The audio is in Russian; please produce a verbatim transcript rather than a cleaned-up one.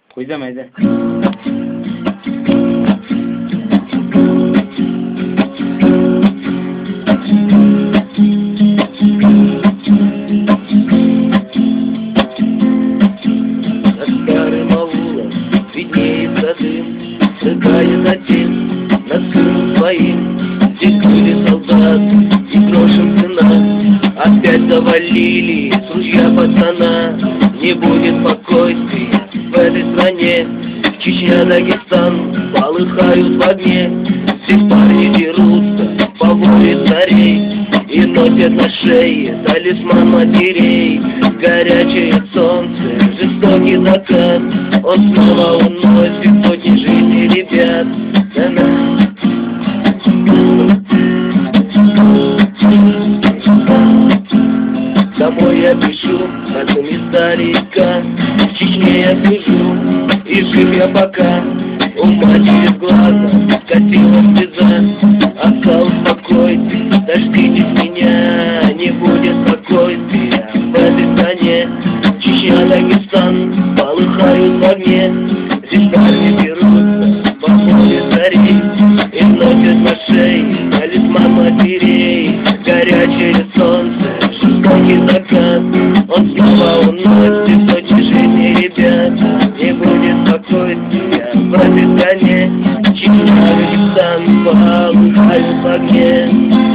Koyacağım Ede. Виднеется дым, срыкает отец над сыном своим, где были солдат и грошем цена. Опять завалили с ружья пацана. Не будет спокойствия в этой стране. Чечня, Дагестан полыхают в огне. Все парни дерутся по воле царей и носят на шее талисман матерей. Горячее солнце, жестокий закат, он снова уносит сотни жизней ребят. Домой я пишу, пальцами старика. В Чечне я сижу, и жив я пока. У матери в глаза катилась слеза. Отца успокойте, дождитесь меня. Не будет спокойствия в этой стране. Чечня, Дагестан полыхают в огне. Здесь парни дерутся по воле царей и носят на шее талисман матерей. Горячее солнце, жестокий закат, он снова уносит сотни жизней ребят. Не будет спокойствия в этой стране. Чечня, Дагестан полыхают в огне.